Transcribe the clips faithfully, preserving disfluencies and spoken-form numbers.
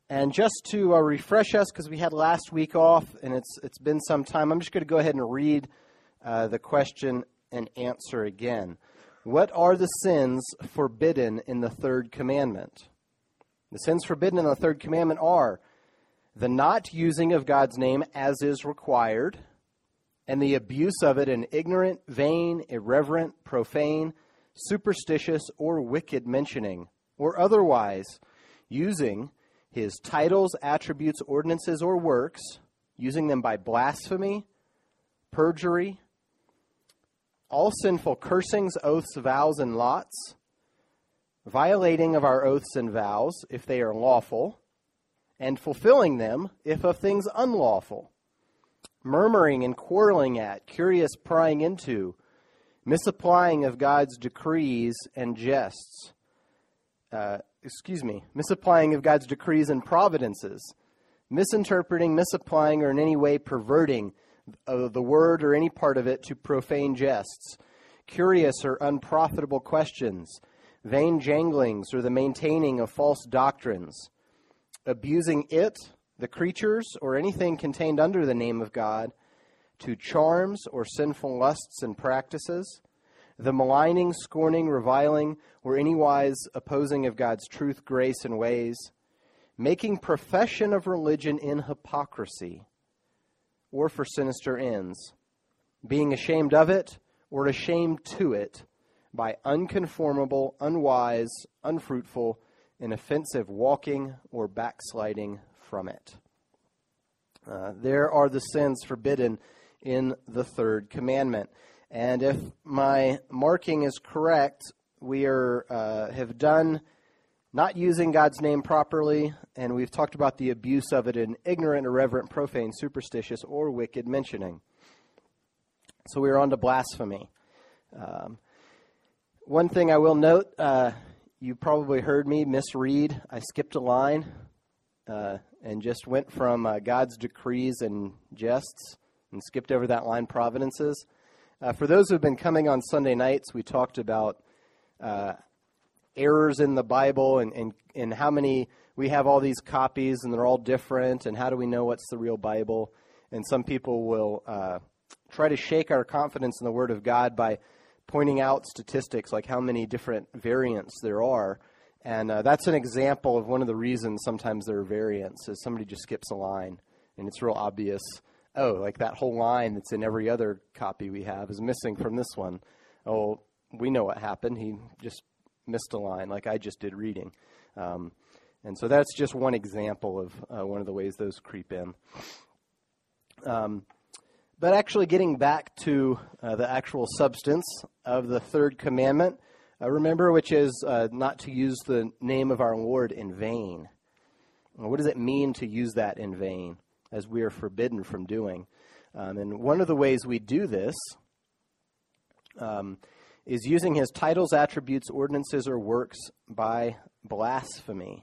And just to uh, refresh us, because we had last week off and it's it's been some time, I'm just going to go ahead and read uh, the question and answer again. What are the sins forbidden in the third commandment? The sins forbidden in the third commandment are the not using of God's name as is required, and the abuse of it in ignorant, vain, irreverent, profane, superstitious, or wicked mentioning, or otherwise using his titles, attributes, ordinances, or works, using them by blasphemy, perjury, all sinful cursings, oaths, vows, and lots, violating of our oaths and vows, if they are lawful, and fulfilling them, if of things unlawful, murmuring and quarreling at, curious prying into, misapplying of God's decrees and jests, uh, excuse me, misapplying of God's decrees and providences, misinterpreting, misapplying, or in any way perverting uh, the word or any part of it to profane jests, curious or unprofitable questions, vain janglings, or the maintaining of false doctrines, abusing it, the creatures, or anything contained under the name of God, to charms or sinful lusts and practices, the maligning, scorning, reviling, or anywise opposing of God's truth, grace, and ways, making profession of religion in hypocrisy, or for sinister ends, being ashamed of it, or ashamed to it, by unconformable, unwise, unfruitful, and offensive walking or backsliding from it. Uh, there are the sins forbidden in the third commandment. And if my marking is correct, we are uh, have done not using God's name properly, and we've talked about the abuse of it in ignorant, irreverent, profane, superstitious, or wicked mentioning. So we're on to blasphemy. Um, one thing I will note, uh, you probably heard me misread. I skipped a line uh, and just went from uh, God's decrees and jests and skipped over that line, providences. Uh, for those who have been coming on Sunday nights, we talked about uh, errors in the Bible and, and, and how many, we have all these copies and they're all different, and how do we know what's the real Bible? And some people will uh, try to shake our confidence in the Word of God by pointing out statistics like how many different variants there are. And uh, that's an example of one of the reasons sometimes there are variants, is somebody just skips a line and it's real obvious. Oh, like that whole line that's in every other copy we have is missing from this one. Oh, we know what happened. He just missed a line like I just did reading. Um, and so that's just one example of uh, one of the ways those creep in. Um, but actually getting back to uh, the actual substance of the third commandment, uh, remember, which is uh, not to use the name of our Lord in vain. What does it mean to use that in vain, as we are forbidden from doing? Um, and one of the ways we do this um, is using his titles, attributes, ordinances, or works by blasphemy.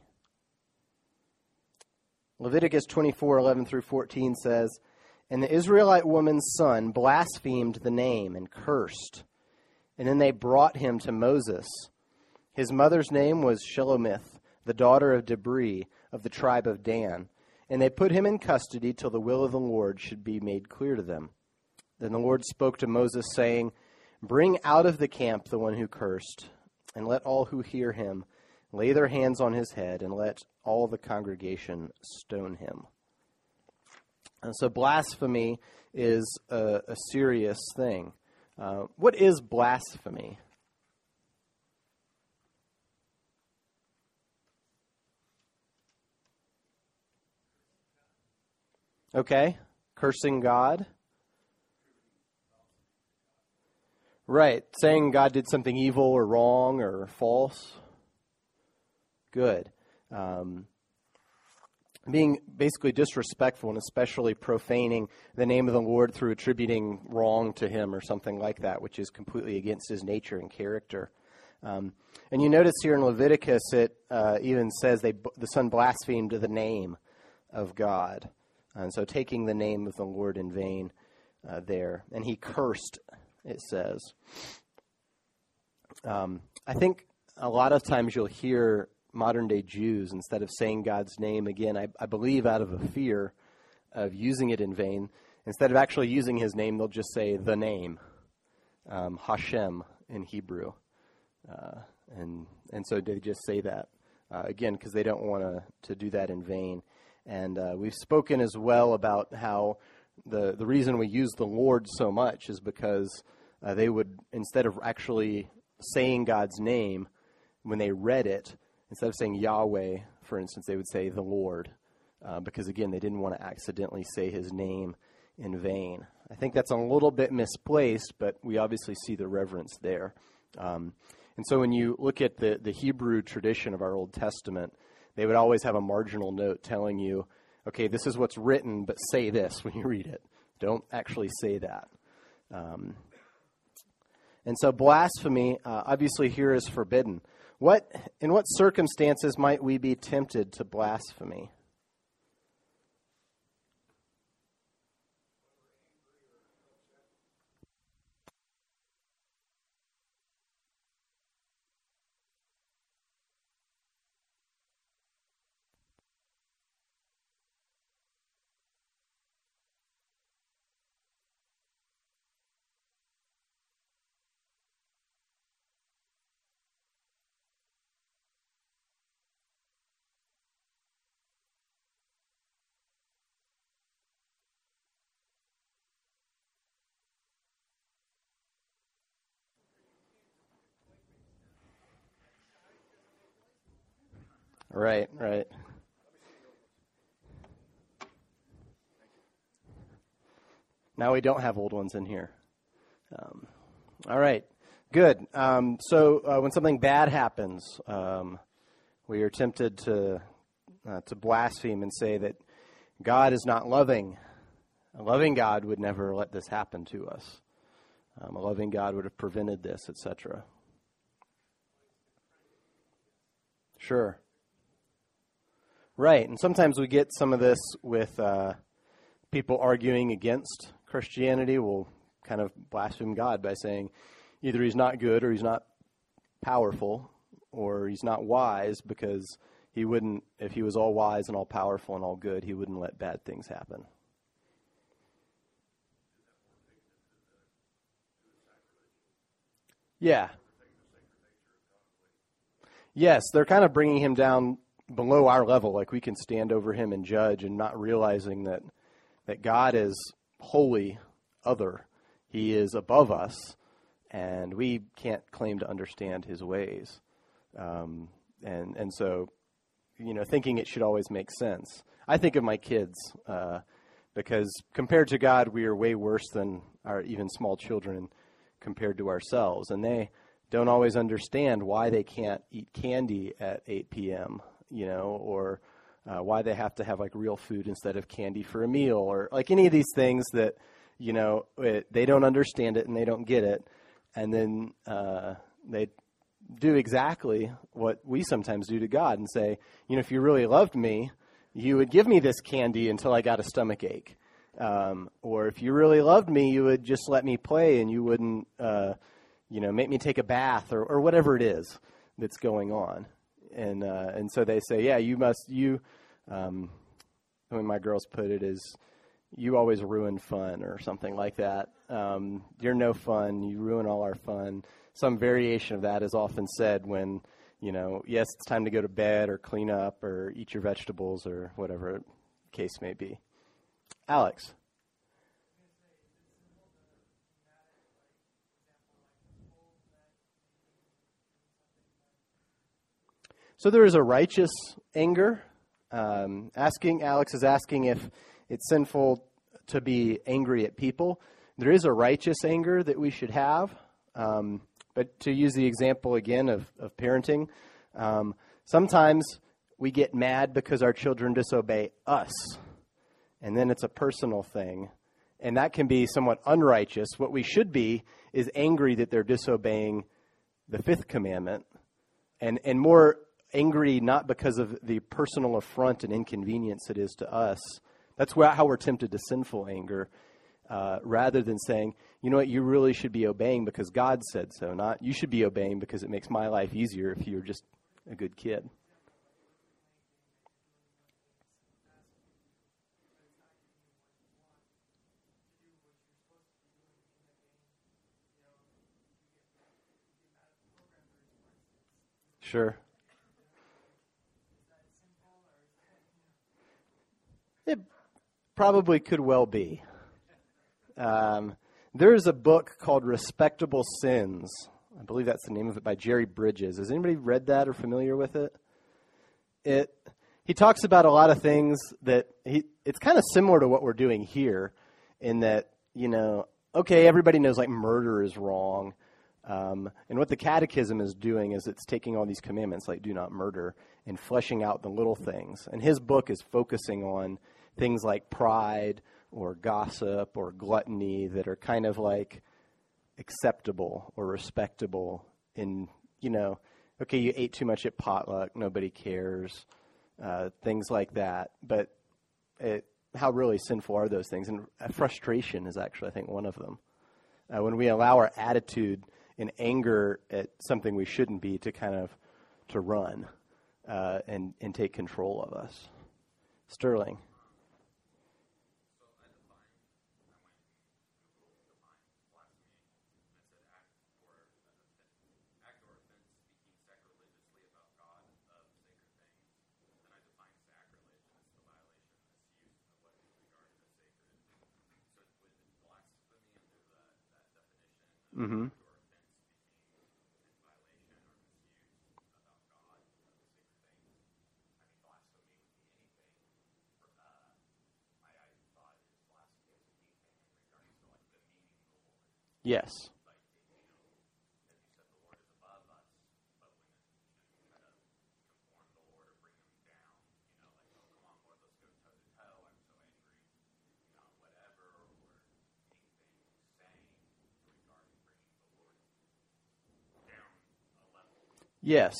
Leviticus twenty-four, eleven through fourteen says, "And the Israelite woman's son blasphemed the name and cursed. And then they brought him to Moses. His mother's name was Shelomith, the daughter of Debri of the tribe of Dan. And they put him in custody till the will of the Lord should be made clear to them. Then the Lord spoke to Moses, saying, Bring out of the camp the one who cursed, and let all who hear him lay their hands on his head, and let all the congregation stone him." And so blasphemy is a, a serious thing. Uh, what is blasphemy? Okay, cursing God. Right, saying God did something evil or wrong or false. Good. Um, being basically disrespectful and especially profaning the name of the Lord through attributing wrong to him or something like that, which is completely against his nature and character. Um, and you notice here in Leviticus, it uh, even says they the son blasphemed the name of God. And so taking the name of the Lord in vain uh, there. And he cursed, it says. Um, I think a lot of times you'll hear modern-day Jews, instead of saying God's name again, I, I believe out of a fear of using it in vain, instead of actually using his name, they'll just say the name, um, Hashem in Hebrew. Uh, and and so they just say that, uh, again, because they don't want to to do that in vain. And uh, we've spoken as well about how the, the reason we use the Lord so much is because uh, they would, instead of actually saying God's name, when they read it, instead of saying Yahweh, for instance, they would say the Lord, uh, because, again, they didn't want to accidentally say his name in vain. I think that's a little bit misplaced, but we obviously see the reverence there. Um, and so when you look at the, the Hebrew tradition of our Old Testament, they would always have a marginal note telling you, okay, this is what's written, but say this when you read it. Don't actually say that. Um, and so blasphemy, uh, obviously here is forbidden. What, in what circumstances might we be tempted to blasphemy? Right, right. Now we don't have old ones in here. Um, all right, good. Um, so uh, when something bad happens, um, we are tempted to uh, to blaspheme and say that God is not loving. A loving God would never let this happen to us. Um, a loving God would have prevented this, et cetera. Sure. Right, and sometimes we get some of this with uh, people arguing against Christianity. Will kind of blaspheme God by saying either he's not good or he's not powerful or he's not wise, because he wouldn't, if he was all wise and all powerful and all good, he wouldn't let bad things happen. Yeah. Yes, they're kind of bringing him down below our level, like we can stand over him and judge, and not realizing that that God is holy, other. He is above us, and we can't claim to understand his ways. Um, and and so, you know, thinking it should always make sense. I think of my kids, uh, because compared to God, we are way worse than our even small children compared to ourselves, and they don't always understand why they can't eat candy at eight p.m., you know, or uh, why they have to have like real food instead of candy for a meal, or like any of these things that, you know, it, they don't understand it and they don't get it. And then uh, they do exactly what we sometimes do to God and say, you know, if you really loved me, you would give me this candy until I got a stomach ache. Um, or if you really loved me, you would just let me play and you wouldn't, uh, you know, make me take a bath, or, or whatever it is that's going on. And uh, and so they say, yeah, you must, you, um, the way my girls put it is, you always ruin fun, or something like that. Um, you're no fun. You ruin all our fun. Some variation of that is often said when, you know, yes, it's time to go to bed or clean up or eat your vegetables or whatever the case may be. Alex. So there is a righteous anger. Um, asking Alex is asking if it's sinful to be angry at people. There is a righteous anger that we should have. Um, but to use the example again of, of parenting, um, sometimes we get mad because our children disobey us. And then it's a personal thing. And that can be somewhat unrighteous. What we should be is angry that they're disobeying the fifth commandment. And, and more angry not because of the personal affront and inconvenience it is to us. That's where, how we're tempted to sinful anger, uh, rather than saying, you know what, you really should be obeying because God said so, not you should be obeying because it makes my life easier if you're just a good kid. Sure. It probably could well be. Um, there's a book called Respectable Sins. I believe that's the name of it, by Jerry Bridges. Has anybody read that or familiar with it? It he talks about a lot of things that he it's kind of similar to what we're doing here, in that, you know, okay, everybody knows like murder is wrong. Um, and what the catechism is doing is it's taking all these commandments like do not murder and fleshing out the little things. And his book is focusing on things like pride or gossip or gluttony that are kind of like acceptable or respectable in, you know, okay, you ate too much at potluck, nobody cares, uh, things like that. But it, how really sinful are those things? And frustration is actually, I think, one of them. Uh, when we allow our attitude in anger at something we shouldn't be to kind of to run uh, and, and take control of us. Sterling. Mm-hmm. Yes. Yes.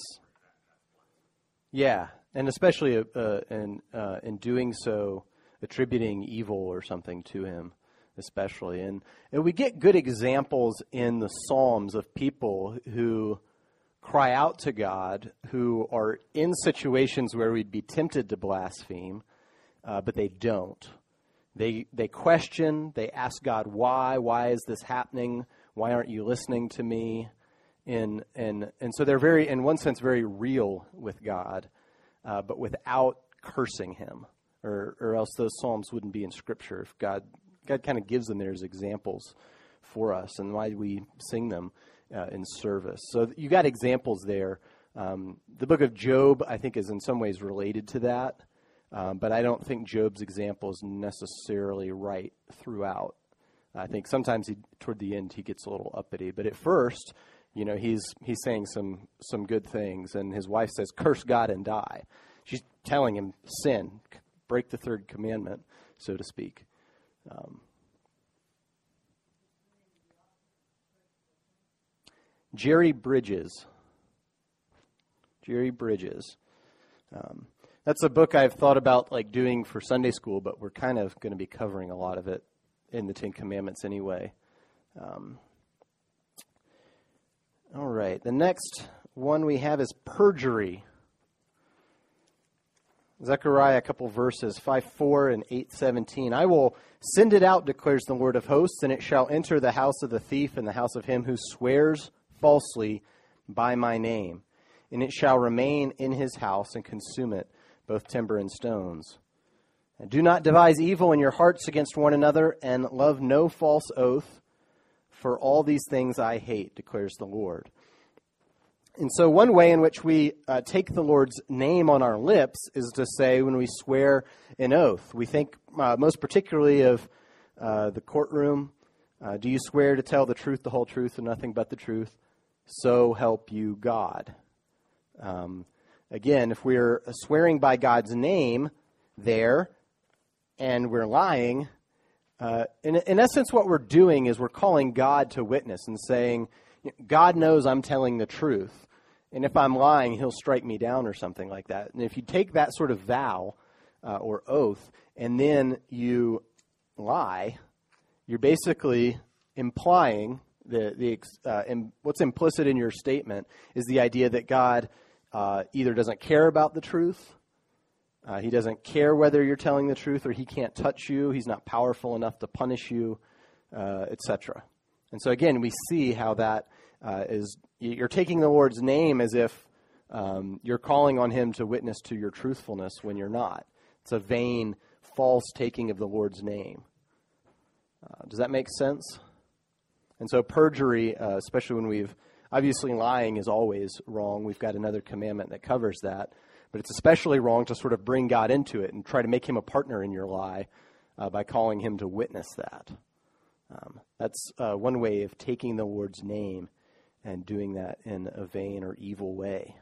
Yeah, and especially uh, in uh, in doing so, attributing evil or something to him, especially. And, and we get good examples in the Psalms of people who cry out to God, who are in situations where we'd be tempted to blaspheme, uh, but they don't. They they question, they ask God, why? Why is this happening? Why aren't you listening to me? And, and, and so they're very, in one sense, very real with God, uh, but without cursing him, or, or else those Psalms wouldn't be in Scripture. If God, God kind of gives them there as examples for us, and why we sing them uh, in service. So you got examples there. Um, the book of Job, I think, is in some ways related to that, um, but I don't think Job's example is necessarily right throughout. I think sometimes he, toward the end, he gets a little uppity, but at first, you know, he's he's saying some some good things, and his wife says, "Curse God and die." She's telling him, sin, break the third commandment, so to speak. Um, Jerry Bridges. Jerry Bridges. Um, that's a book I've thought about like doing for Sunday school, but we're kind of going to be covering a lot of it in the Ten Commandments anyway. Um, all right, the next one we have is perjury. Zechariah, a couple verses, five four and eight seventeen. I will send it out, declares the Lord of hosts, and it shall enter the house of the thief and the house of him who swears falsely by my name. And it shall remain in his house and consume it, both timber and stones. And do not devise evil in your hearts against one another, and love no false oath, for all these things I hate, declares the Lord. And so one way in which we uh, take the Lord's name on our lips is to say when we swear an oath. We think uh, most particularly of uh, the courtroom. Uh, do you swear to tell the truth, the whole truth, and nothing but the truth? So help you God. Um, again, if we're swearing by God's name there and we're lying, uh, in, in essence what we're doing is we're calling God to witness and saying, God knows I'm telling the truth, and if I'm lying, he'll strike me down or something like that. And if you take that sort of vow uh, or oath and then you lie, you're basically implying the the uh, in, what's implicit in your statement is the idea that God uh, either doesn't care about the truth, uh, he doesn't care whether you're telling the truth, or he can't touch you, he's not powerful enough to punish you, uh, et cetera. And so again, we see how that uh, is, you're taking the Lord's name as if Um, you're calling on him to witness to your truthfulness when you're not. It's a vain, false taking of the Lord's name. Uh, does that make sense? And so perjury, uh, especially when we've, obviously lying is always wrong. We've got another commandment that covers that. But it's especially wrong to sort of bring God into it and try to make him a partner in your lie uh, by calling him to witness that. Um, that's uh, one way of taking the Lord's name and doing that in a vain or evil way.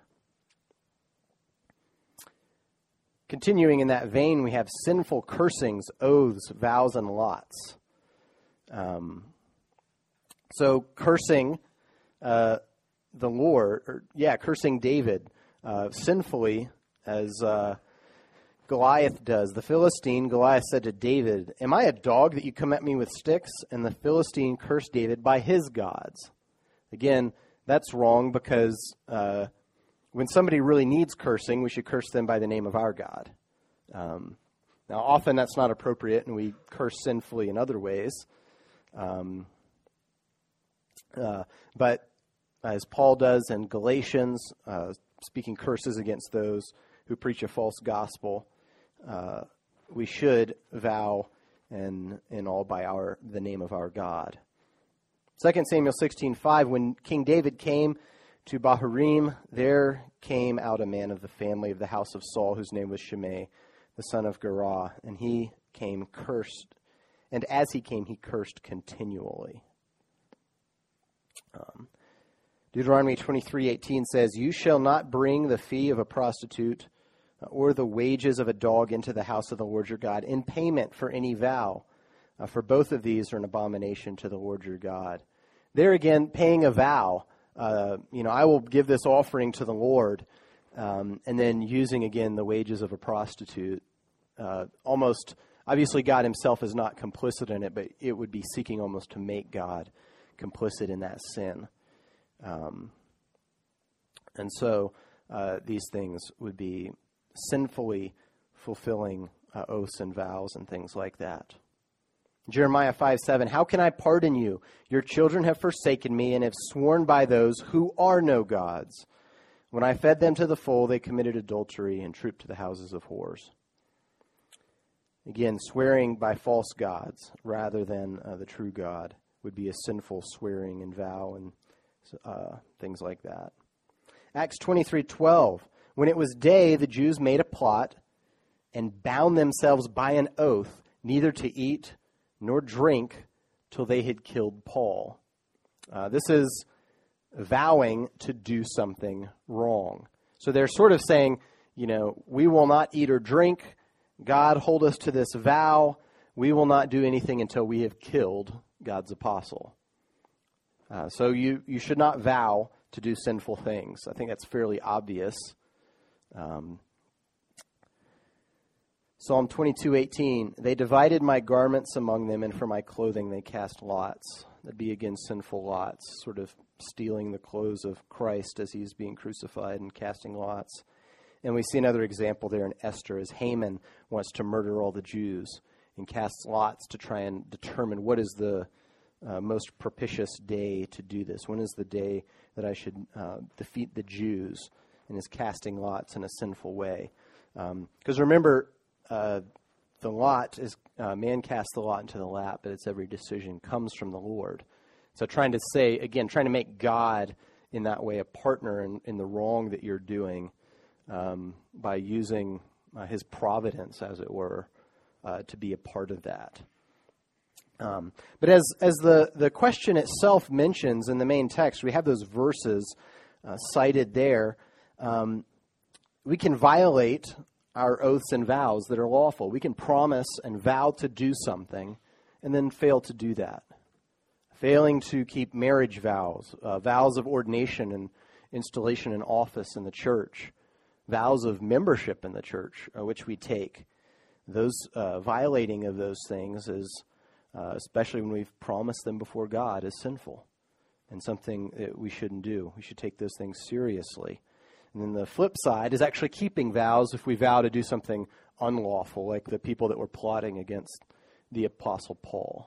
Continuing in that vein, we have sinful cursings, oaths, vows, and lots. Um, so cursing uh, the Lord, or yeah, cursing David uh, sinfully, as uh, Goliath does. The Philistine, Goliath said to David, "Am I a dog that you come at me with sticks?" And the Philistine cursed David by his gods. Again, that's wrong because uh, when somebody really needs cursing, we should curse them by the name of our God. Um, now, often that's not appropriate, and we curse sinfully in other ways. Um, uh, but as Paul does in Galatians, uh, speaking curses against those who preach a false gospel, uh, we should vow and and all by our the name of our God. Second Samuel sixteen five, when King David came to Bahurim, there came out a man of the family of the house of Saul, whose name was Shimei, the son of Gerah, and he came cursed, and as he came, he cursed continually. Um, Deuteronomy twenty-three eighteen says, "You shall not bring the fee of a prostitute or the wages of a dog into the house of the Lord your God in payment for any vow, uh, for both of these are an abomination to the Lord your God." There again, paying a vow, uh, you know, I will give this offering to the Lord, um, and then using again the wages of a prostitute, uh, almost, obviously God himself is not complicit in it, but it would be seeking almost to make God complicit in that sin. Um, and so uh, these things would be sinfully fulfilling uh, oaths and vows and things like that. Jeremiah five seven, "How can I pardon you? Your children have forsaken me and have sworn by those who are no gods. When I fed them to the full, they committed adultery and trooped to the houses of whores." Again, swearing by false gods rather than uh, the true God would be a sinful swearing and vow and uh, things like that. Acts twenty-three twelve, "When it was day, the Jews made a plot and bound themselves by an oath neither to eat nor drink till they had killed Paul." Uh, this is vowing to do something wrong. So they're sort of saying, you know, we will not eat or drink. God, hold us to this vow. We will not do anything until we have killed God's apostle. Uh, so you, you should not vow to do sinful things. I think that's fairly obvious. Um, Psalm twenty-two eighteen, "They divided my garments among them, and for my clothing they cast lots." That'd be, again, sinful lots, sort of stealing the clothes of Christ as he's being crucified and casting lots. And we see another example there in Esther, as Haman wants to murder all the Jews and casts lots to try and determine what is the uh, most propitious day to do this. When is the day that I should uh, defeat the Jews? And is casting lots in a sinful way. Because um, remember, Uh, the lot is, uh, man casts the lot into the lap, but its every decision comes from the Lord. So trying to say, again, trying to make God in that way a partner in, in the wrong that you're doing um, by using uh, his providence, as it were, uh, to be a part of that. Um, but as as the, the question itself mentions in the main text, we have those verses uh, cited there. Um, we can violate our oaths and vows that are lawful. We can promise and vow to do something and then fail to do that. Failing to keep marriage vows, uh, vows of ordination and installation in office in the church, vows of membership in the church, uh, which we take. Those uh, violating of those things is, uh, especially when we've promised them before God, is sinful and something that we shouldn't do. We should take those things seriously. And then the flip side is actually keeping vows if we vow to do something unlawful, like the people that were plotting against the Apostle Paul.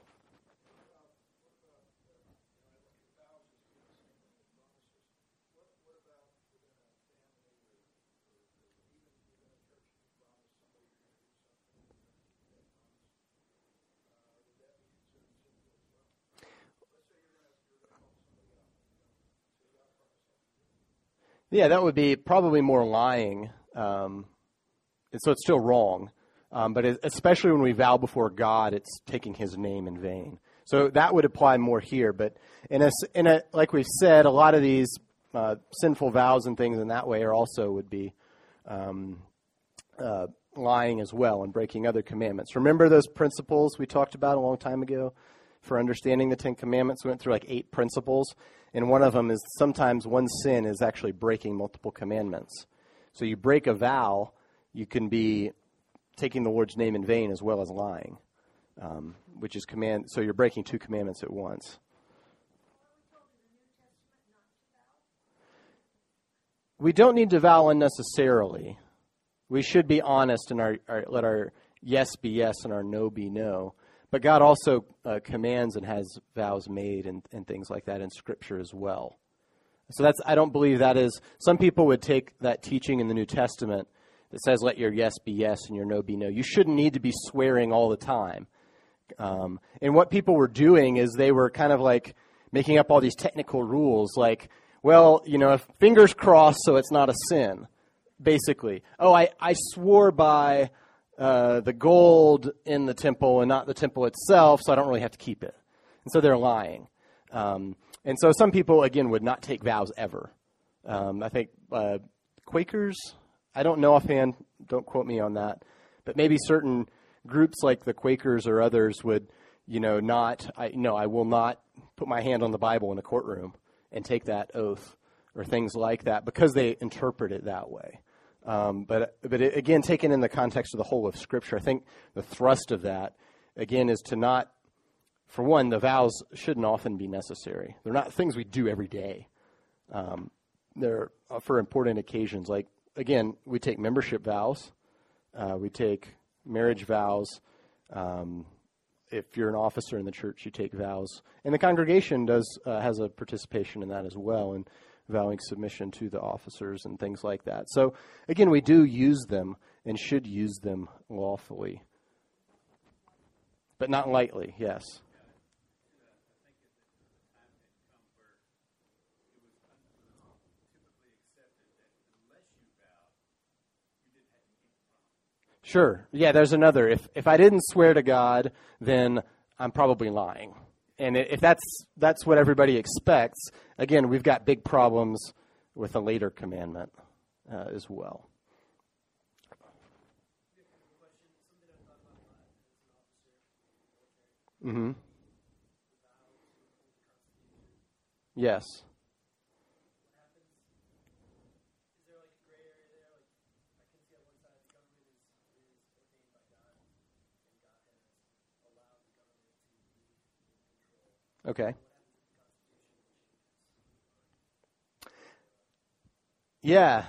Yeah, that would be probably more lying. Um, and so it's still wrong. Um, but it, especially when we vow before God, it's taking his name in vain. So that would apply more here. But in a, in a like we've said, a lot of these uh, sinful vows and things in that way are also would be um, uh, lying as well and breaking other commandments. Remember those principles we talked about a long time ago for understanding the Ten Commandments? We went through like eight principles, and one of them is sometimes one sin is actually breaking multiple commandments. So you break a vow, you can be taking the Lord's name in vain as well as lying, um, which is command. So you're breaking two commandments at once. We don't need to vow unnecessarily. We should be honest and our, our, let our yes be yes and our no be no. But God also uh, commands and has vows made and, and things like that in Scripture as well. So that's I don't believe that is. Some people would take that teaching in the New Testament that says let your yes be yes and your no be no. You shouldn't need to be swearing all the time. Um, and what people were doing is they were kind of like making up all these technical rules like, well, you know, if fingers crossed so it's not a sin, basically. Oh, I, I swore by uh, the gold in the temple and not the temple itself, so I don't really have to keep it. And so they're lying. Um, and so some people, again, would not take vows ever. Um, I think uh, Quakers, I don't know offhand, don't quote me on that, but maybe certain groups like the Quakers or others would, you know, not, I, no, I will not put my hand on the Bible in a courtroom and take that oath or things like that because they interpret it that way. Um, but but it, again, taken in the context of the whole of Scripture, I think the thrust of that, again, is to not, for one, the vows shouldn't often be necessary. They're not things we do every day. Um, they're for important occasions. Like, again, we take membership vows. Uh, we take marriage vows. Um, if you're an officer in the church, you take vows. And the congregation does uh, has a participation in that as well, in vowing submission to the officers and things like that. So, again, we do use them and should use them lawfully. But not lightly, yes. Sure. Yeah, there's another. If if I didn't swear to God, then I'm probably lying. And if that's that's what everybody expects, again, we've got big problems with a later commandment uh, as well. Mm-hmm. Yes. Okay. Yeah.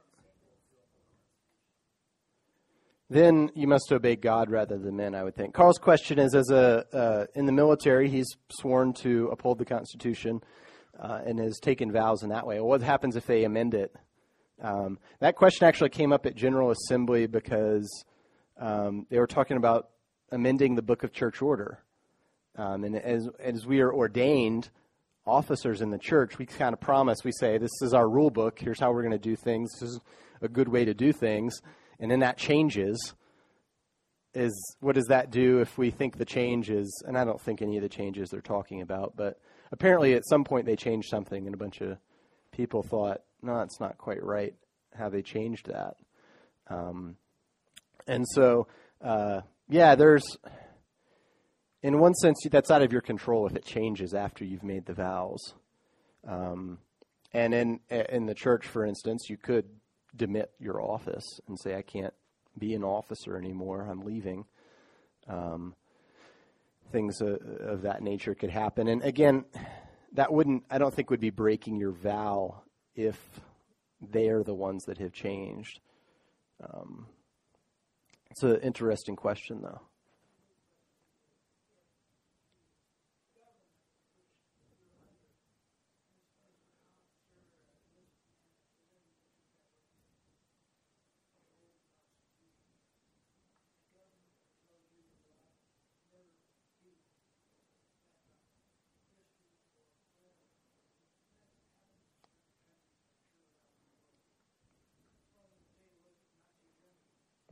Then you must obey God rather than men, I would think. Carl's question is, as a uh, in the military, he's sworn to uphold the Constitution uh, and has taken vows in that way. Well, what happens if they amend it? Um, that question actually came up at General Assembly because um, they were talking about amending the Book of Church Order. Um, and as as we are ordained officers in the church, we kind of promise, we say, this is our rule book, here's how we're going to do things, this is a good way to do things, and then that changes. Is what does that do if we think the change is, and I don't think any of the changes they're talking about, but apparently at some point they changed something, and a bunch of people thought, no, it's not quite right how they changed that. Um, and so, uh, yeah, there's... In one sense, that's out of your control if it changes after you've made the vows. Um, and in in the church, for instance, you could demit your office and say, I can't be an officer anymore, I'm leaving. Um, things of, of that nature could happen. And again, that wouldn't, I don't think would be breaking your vow if they're the ones that have changed. Um, it's an interesting question, though.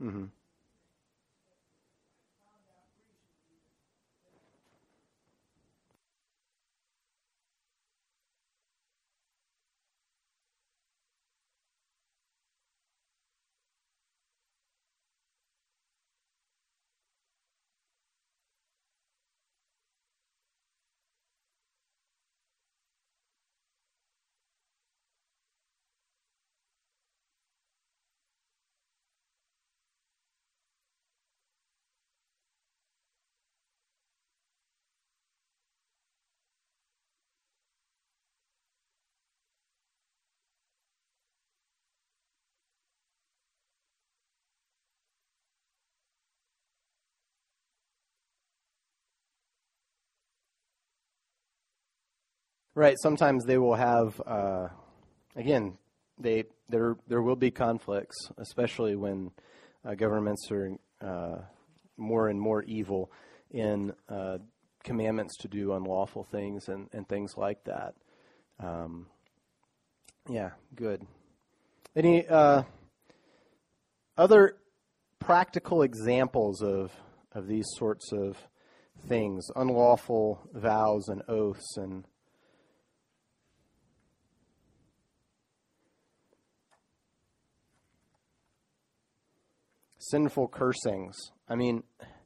Mm-hmm. Right. Sometimes they will have, uh, again, they there there will be conflicts, especially when uh, governments are uh, more and more evil in uh, commandments to do unlawful things and, and things like that. Um, yeah, good. Any uh, other practical examples of of these sorts of things, unlawful vows and oaths and sinful cursings? I mean,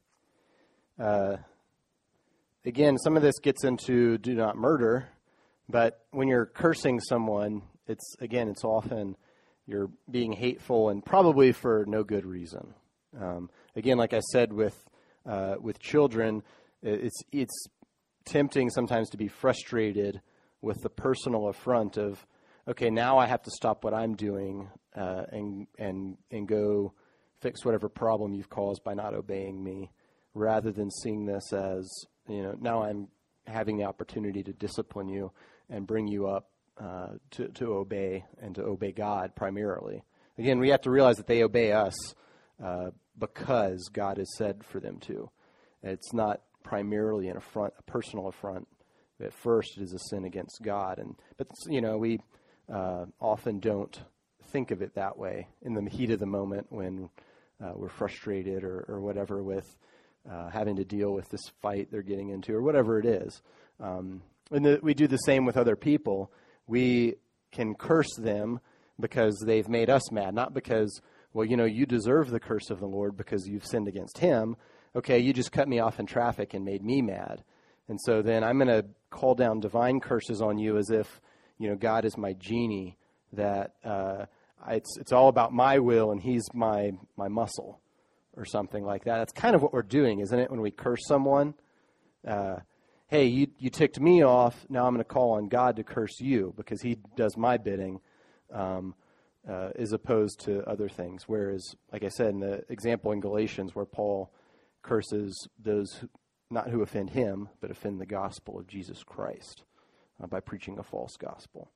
uh, again, some of this gets into do not murder, but when you're cursing someone, it's, again, it's often you're being hateful and probably for no good reason. Um, again, like I said, with uh, with children, it's it's tempting sometimes to be frustrated with the personal affront of, okay, now I have to stop what I'm doing uh, and and and go fix whatever problem you've caused by not obeying me, rather than seeing this as, you know, now I'm having the opportunity to discipline you and bring you up uh, to, to obey and to obey God primarily. Again, we have to realize that they obey us uh, because God has said for them to. It's not primarily an affront, a personal affront. At first, it is a sin against God, and but you know we uh, often don't think of it that way in the heat of the moment when uh, we're frustrated or, or whatever with uh, having to deal with this fight they're getting into or whatever it is. Um, and the, we do the same with other people. We can curse them because they've made us mad, not because, well, you know, you deserve the curse of the Lord because you've sinned against him. Okay, you just cut me off in traffic and made me mad. And so then I'm going to call down divine curses on you as if, you know, God is my genie, that uh, it's it's all about my will and he's my, my muscle or something like that. That's kind of what we're doing, isn't it, when we curse someone? Uh, hey, you, you ticked me off, now I'm going to call on God to curse you because he does my bidding, um, uh, as opposed to other things. Whereas, like I said, in the example in Galatians where Paul curses those who, not who offend him, but offend the gospel of Jesus Christ uh, by preaching a false gospel.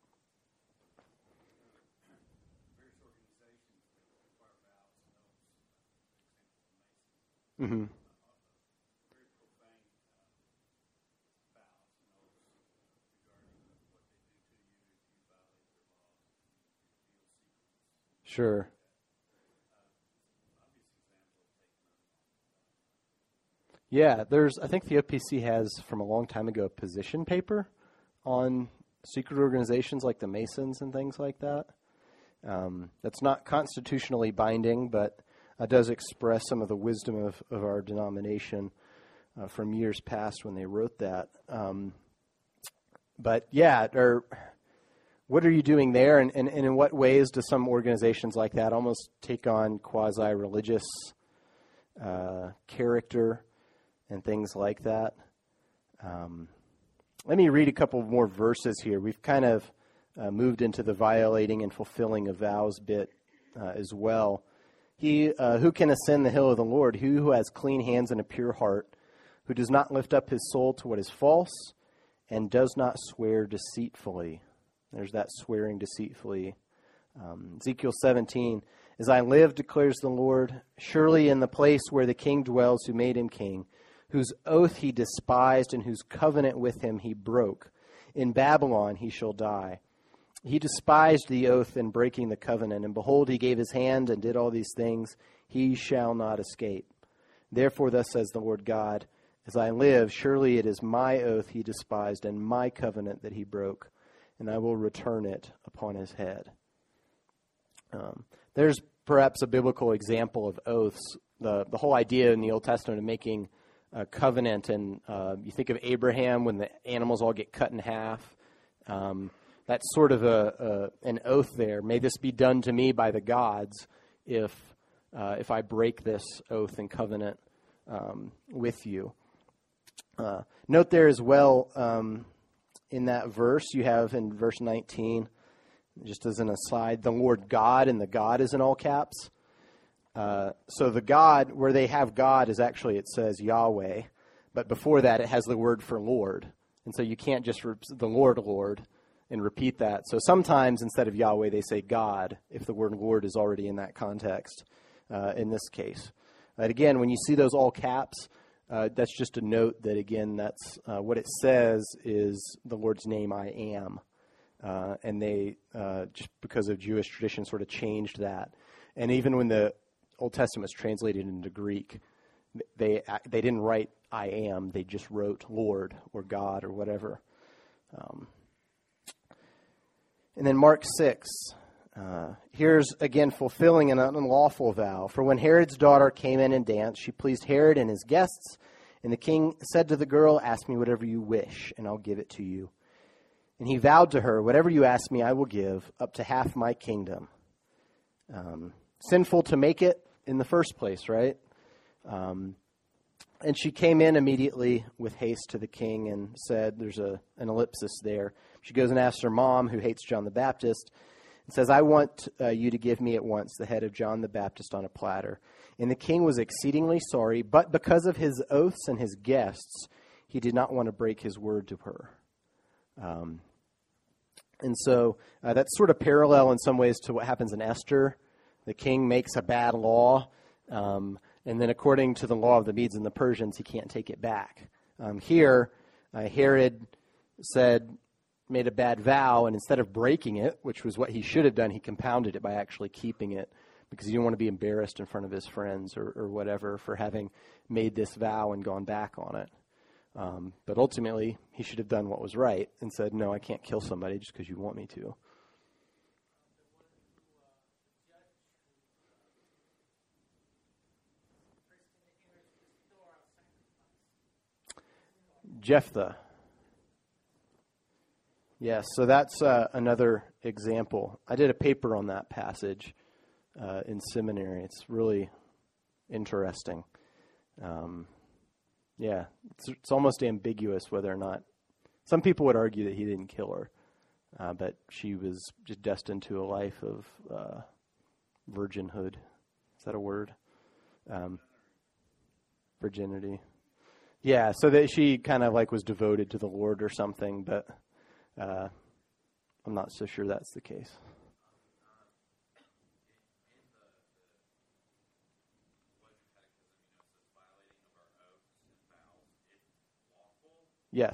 Mm-hmm. Sure. Yeah, there's, I think the O P C has from a long time ago a position paper on secret organizations like the Masons and things like that. Um, that's not constitutionally binding, but uh, does express some of the wisdom of, of our denomination uh, from years past when they wrote that. Um, but yeah, or what are you doing there, and, and, and in what ways do some organizations like that almost take on quasi-religious uh, character and things like that? Um, let me read a couple more verses here. We've kind of uh, moved into the violating and fulfilling of vows bit uh, as well. He uh, who can ascend the hill of the Lord? He who has clean hands and a pure heart, who does not lift up his soul to what is false, and does not swear deceitfully. There's that swearing deceitfully. Um, Ezekiel seventeen, as I live, declares the Lord, surely in the place where the king dwells who made him king, whose oath he despised and whose covenant with him he broke, in Babylon he shall die. He despised the oath in breaking the covenant, and behold, he gave his hand and did all these things. he shall not escape. Therefore, thus says the Lord God, as I live, surely it is my oath he despised, and my covenant that he broke, and I will return it upon his head. Um, there's perhaps a biblical example of oaths. The, the whole idea in the Old Testament of making a covenant, and uh, you think of Abraham when the animals all get cut in half. Um, that's sort of a, a an oath there. May this be done to me by the gods if uh, if I break this oath and covenant um, with you. Uh, note there as well, um, in that verse, you have in verse nineteen, just as an aside, the Lord God, and the God is in all caps. Uh, so the God, where they have God, is actually, it says Yahweh, but before that it has the word for Lord. And so you can't just, re- the Lord, Lord, and repeat that. So sometimes instead of Yahweh, they say God, if the word Lord is already in that context, uh, in this case. But again, when you see those all caps, Uh, that's just a note that, again, that's uh, what it says is the Lord's name, I am. Uh, and they, uh, just because of Jewish tradition, sort of changed that. And even when the Old Testament was translated into Greek, they they didn't write I am. They just wrote Lord or God or whatever. Um, and then Mark six. Uh, here's, again, fulfilling an unlawful vow. For when Herod's daughter came in and danced, she pleased Herod and his guests. And the king said to the girl, ask me whatever you wish, and I'll give it to you. And he vowed to her, whatever you ask me, I will give, up to half my kingdom. Um, sinful to make it in the first place, right? Um, and she came in immediately with haste to the king and said, there's a an ellipsis there. She goes and asks her mom, who hates John the Baptist, and says, I want uh, you to give me at once the head of John the Baptist on a platter. And the king was exceedingly sorry, but because of his oaths and his guests, he did not want to break his word to her. Um, and so uh, that's sort of parallel in some ways to what happens in Esther. The king makes a bad law, um, and then according to the law of the Medes and the Persians, he can't take it back. Um, here, uh, Herod said, made a bad vow, and instead of breaking it, which was what he should have done, he compounded it by actually keeping it, because he didn't want to be embarrassed in front of his friends or, or whatever for having made this vow and gone back on it. Um, but ultimately, he should have done what was right and said, no, I can't kill somebody just because you want me to. Jephthah. Yes, so that's uh, another example. I did a paper on that passage uh, in seminary. It's really interesting. Um, yeah, it's, it's almost ambiguous whether or not. Some people would argue that he didn't kill her, uh, but she was just destined to a life of uh, virginhood. Is that a word? Um, virginity. Yeah, so that she kind of like was devoted to the Lord or something, but uh, I'm not so sure that's the case. Yes.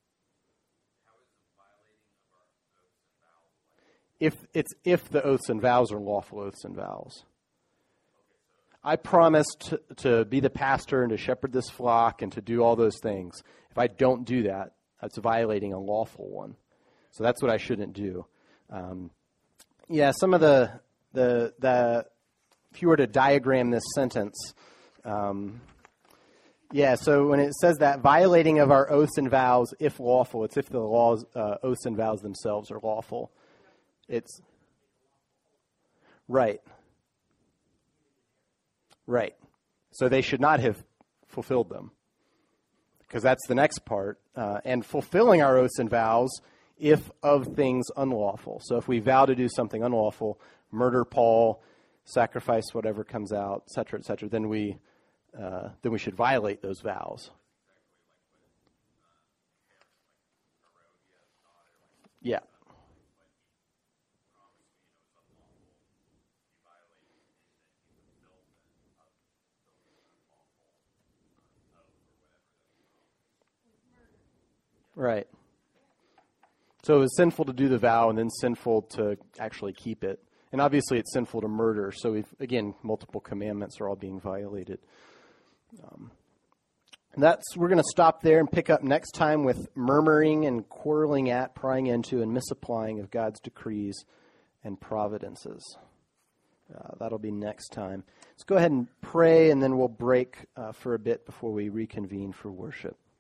If it's if the oaths and vows are lawful oaths and vows. I promised to, to be the pastor and to shepherd this flock and to do all those things. If I don't do that, that's violating a lawful one. So that's what I shouldn't do. Um, yeah, some of the, the, the, if you were to diagram this sentence, um, yeah, so when it says that, violating of our oaths and vows, if lawful, it's if the laws, uh, oaths and vows themselves are lawful. It's, right. Right. So they should not have fulfilled them, because that's the next part. Uh, and fulfilling our oaths and vows if of things unlawful. So if we vow to do something unlawful, murder Paul, sacrifice whatever comes out, et cetera, et cetera, then we, uh, then we should violate those vows. Yeah. Right. So it was sinful to do the vow and then sinful to actually keep it. And obviously it's sinful to murder, so we've, again, multiple commandments are all being violated. Um, and that's we're going to stop there and pick up next time with murmuring and quarreling at, prying into, and misapplying of God's decrees and providences. Uh, that'll be next time. Let's go ahead and pray, and then we'll break uh, for a bit before we reconvene for worship.